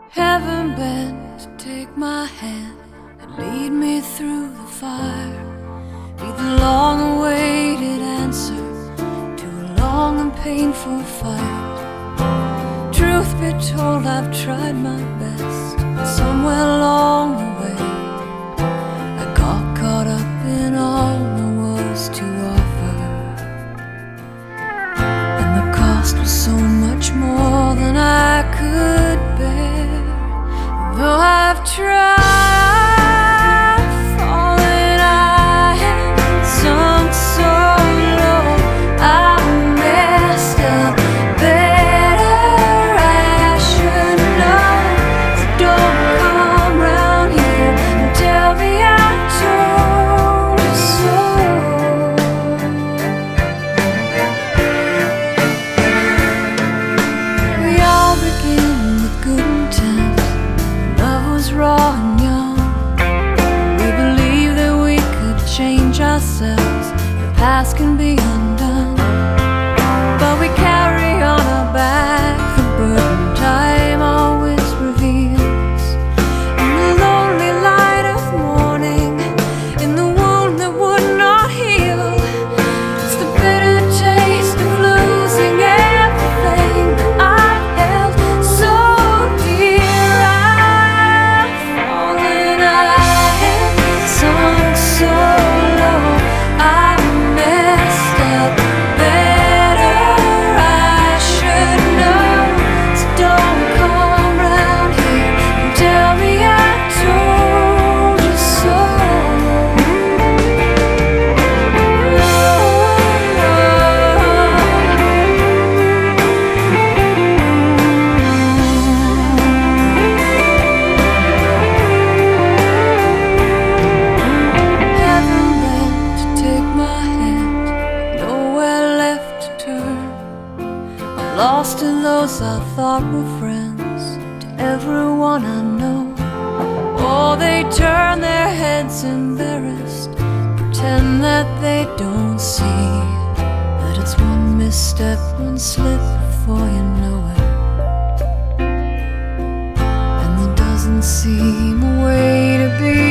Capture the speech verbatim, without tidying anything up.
Heaven bent to take my hand and lead me through the fire. Be the long-awaited answer to a long and painful fight. Truth be told, I've tried my best, but somewhere along the way I got caught up in all there was to offer, and the cost was so much more than I could bear. Though I've tried, fallen, I have sunk so low, I messed up better, I should know. So don't come round here and tell me I told you so. We all begin with good intent. Love was raw and young. We believed that we could change ourselves. The past can be undone, but we carry on our back the burden time always reveals. In the lonely light of morning, in the wound that would not heal, it's the bitter taste of losing everything that I held so dear. I've fallen, I have sunk so low, I messed up better, I should know. So don't come round here and tell me I told you so. Heaven bent to take my hand, nowhere left to turn. I'm lost in those I thought were friends, to everyone I know. Oh, they turn their heads embarrassed, pretend that they don't see that it's one misstep, one slip before you know it. And there doesn't seem a way to be